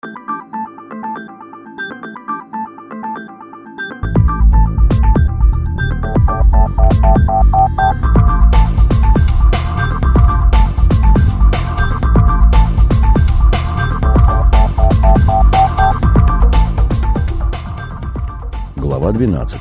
Глава 12.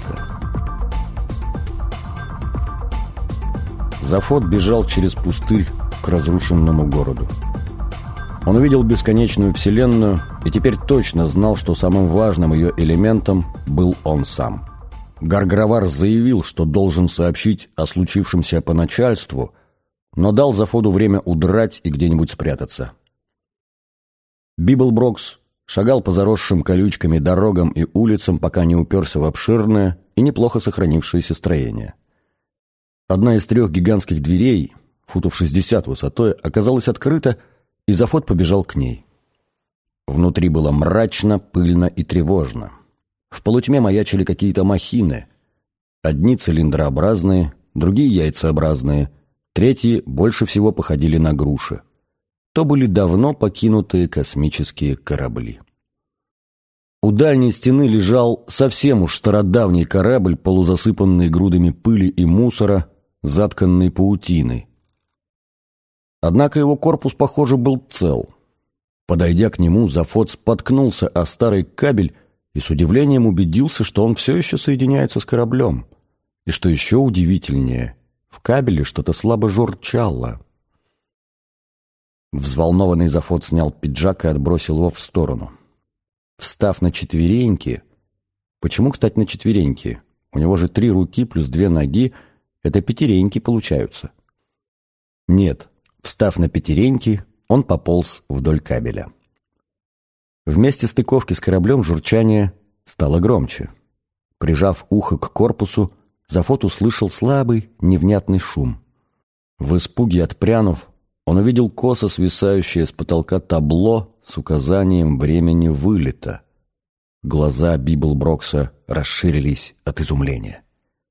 Зафот бежал через пустырь к разрушенному городу. Он увидел бесконечную вселенную и теперь точно знал, что самым важным ее элементом был он сам. Гаргравар заявил, что должен сообщить о случившемся по начальству, но дал Зафоду время удрать и где-нибудь спрятаться. Библброкс шагал по заросшим колючками дорогам и улицам, пока не уперся в обширное и неплохо сохранившееся строение. Одна из 3 гигантских дверей, футов 60 высотой, оказалась открыта, и Зафот побежал к ней. Внутри было мрачно, пыльно и тревожно. В полутьме маячили какие-то махины. Одни цилиндрообразные, другие яйцеобразные, третьи больше всего походили на груши. То были давно покинутые космические корабли. У дальней стены лежал совсем уж стародавний корабль, полузасыпанный грудами пыли и мусора, затканный паутиной. Однако его корпус, похоже, был цел. Подойдя к нему, Зафот споткнулся о старый кабель и с удивлением убедился, что он все еще соединяется с кораблем. И что еще удивительнее, в кабеле что-то слабо журчало. Взволнованный Зафот снял пиджак и отбросил его в сторону. Встав на четвереньки... Почему, кстати, на четвереньки? У него же 3 руки плюс 2 ноги. Это пятереньки получаются. Нет, встав на пятереньки, он пополз вдоль кабеля. В месте стыковки с кораблем журчание стало громче. Прижав ухо к корпусу, Зафот услышал слабый, невнятный шум. В испуге отпрянув, он увидел косо свисающее с потолка табло с указанием времени вылета. Глаза Библброкса расширились от изумления.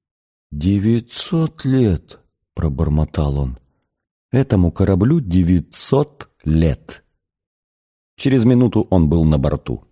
900 лет!» — пробормотал он. «Этому кораблю 900 лет!» Через минуту он был на борту.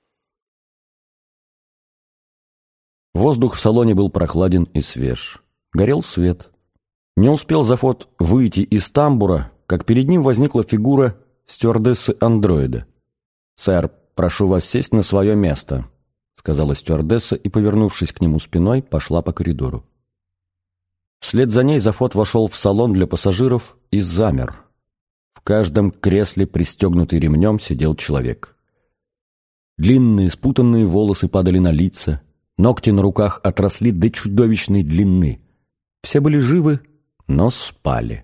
Воздух в салоне был прохладен и свеж. Горел свет. Не успел Зафот выйти из тамбура, как перед ним возникла фигура стюардессы-андроида. «Сэр, прошу вас сесть на свое место», — сказала стюардесса и, повернувшись к нему спиной, пошла по коридору. Вслед за ней Зафот вошел в салон для пассажиров и замер. В каждом кресле, пристегнутый ремнем, сидел человек. Длинные спутанные волосы падали на лица, ногти на руках отросли до чудовищной длины. Все были живы, но спали.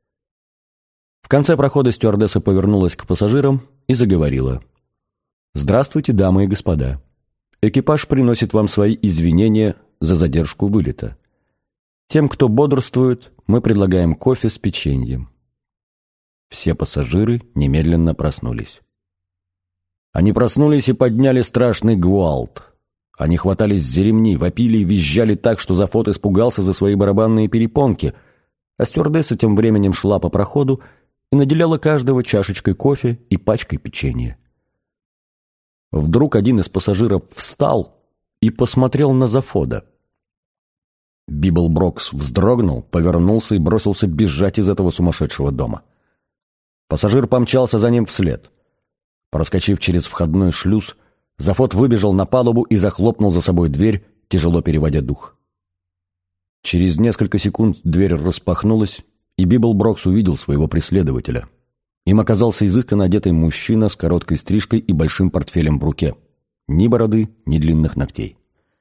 В конце прохода стюардесса повернулась к пассажирам и заговорила. «Здравствуйте, дамы и господа. Экипаж приносит вам свои извинения за задержку вылета. Тем, кто бодрствует, мы предлагаем кофе с печеньем». Все пассажиры немедленно проснулись. Они проснулись и подняли страшный гвалт. Они хватались за ремни, вопили и визжали так, что Зафот испугался за свои барабанные перепонки, а стюардесса тем временем шла по проходу и наделяла каждого чашечкой кофе и пачкой печенья. Вдруг один из пассажиров встал и посмотрел на Зафода. Библброкс вздрогнул, повернулся и бросился бежать из этого сумасшедшего дома. Пассажир помчался за ним вслед. Проскочив через входной шлюз, Зафот выбежал на палубу и захлопнул за собой дверь, тяжело переводя дух. Через несколько секунд дверь распахнулась, и Библброкс увидел своего преследователя. Им оказался изысканно одетый мужчина с короткой стрижкой и большим портфелем в руке. Ни бороды, ни длинных ногтей.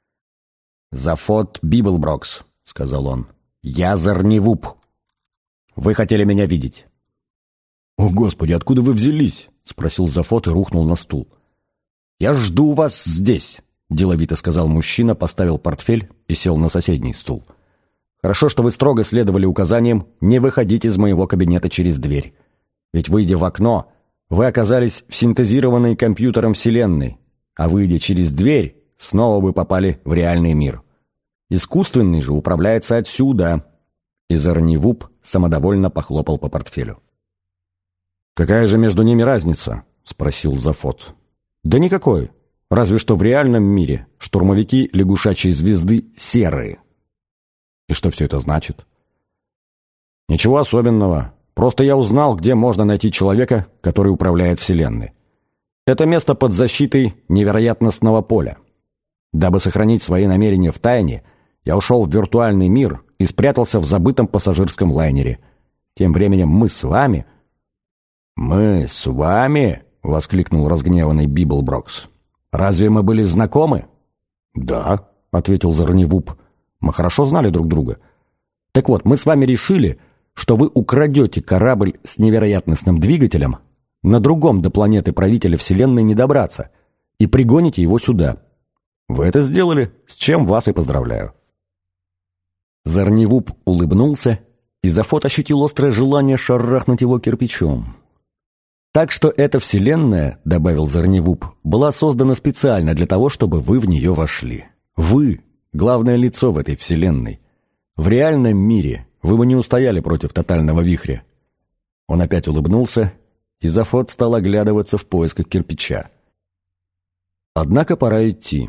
«Зафот Библброкс», — сказал он. «Я Зарнивуп. Вы хотели меня видеть». «О, Господи, откуда вы взялись?» — спросил Зафот и рухнул на стул. «Я жду вас здесь», — деловито сказал мужчина, поставил портфель и сел на соседний стул. «Хорошо, что вы строго следовали указаниям не выходить из моего кабинета через дверь. Ведь, выйдя в окно, вы оказались в синтезированной компьютером вселенной, а выйдя через дверь, снова бы попали в реальный мир. Искусственный же управляется отсюда». И Зарнивуп самодовольно похлопал по портфелю. «Какая же между ними разница?» — спросил Зафот. Да никакой. Разве что в реальном мире штурмовики лягушачьей звезды серые. И что все это значит? Ничего особенного. Просто я узнал, где можно найти человека, который управляет Вселенной. Это место под защитой невероятностного поля. Дабы сохранить свои намерения в тайне, я ушел в виртуальный мир и спрятался в забытом пассажирском лайнере. Тем временем мы с вами... «Мы с вами?» — воскликнул разгневанный Библброкс. «Разве мы были знакомы?» «Да», — ответил Зорневуп. «Мы хорошо знали друг друга. Так вот, мы с вами решили, что вы украдете корабль с невероятностным двигателем, на другом до планеты правителя Вселенной не добраться, и пригоните его сюда. Вы это сделали, с чем вас и поздравляю». Зорневуп улыбнулся, и Зафот ощутил острое желание шарахнуть его кирпичом. «Так что эта Вселенная, — добавил Зорневуп, — была создана специально для того, чтобы вы в нее вошли. Вы — главное лицо в этой Вселенной. В реальном мире вы бы не устояли против тотального вихря». Он опять улыбнулся, и Зафот стал оглядываться в поисках кирпича. «Однако пора идти».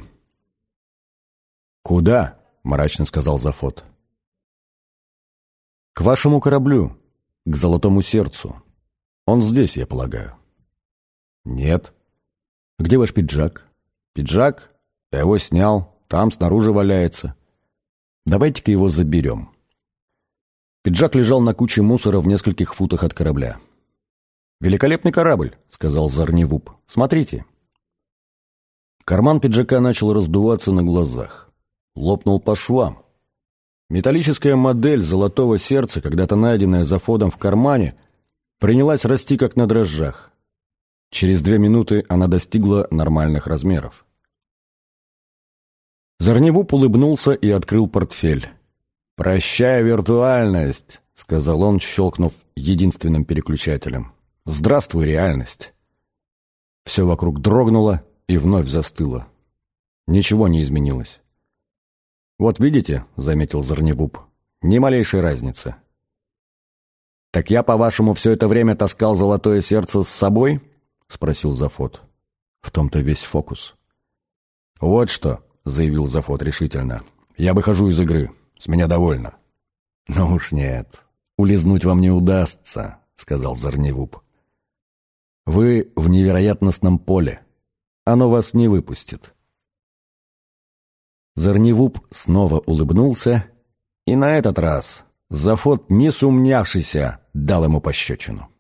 «Куда?» — мрачно сказал Зафот. «К вашему кораблю, к Золотому Сердцу. Он здесь, я полагаю». «Нет». «Где ваш пиджак?» «Пиджак? Я его снял, там снаружи валяется. Давайте-ка его заберем». Пиджак лежал на куче мусора в нескольких футах от корабля. «Великолепный корабль», — сказал Зорневуп. «Смотрите». Карман пиджака начал раздуваться на глазах. Лопнул по швам. Металлическая модель Золотого Сердца, когда-то найденная Зафодом в кармане, принялась расти как на дрожжах. Через 2 минуты она достигла нормальных размеров. Зорневуп улыбнулся и открыл портфель. «Прощай, виртуальность», — сказал он, щелкнув единственным переключателем. «Здравствуй, реальность». Все вокруг дрогнуло и вновь застыло. Ничего не изменилось. «Вот видите», — заметил Зорневуп, — «ни малейшей разницы». «Так я, по-вашему, все это время таскал Золотое Сердце с собой?» — спросил Зафот. «В том-то весь фокус». «Вот что», — заявил Зафот решительно, — «я выхожу из игры. С меня довольно». «Ну уж нет, улизнуть вам не удастся», — сказал Зорневуп. «Вы в невероятностном поле. Оно вас не выпустит». Зорневуп снова улыбнулся, и на этот раз Зафот, не сумнявшийся, дал ему пощечину.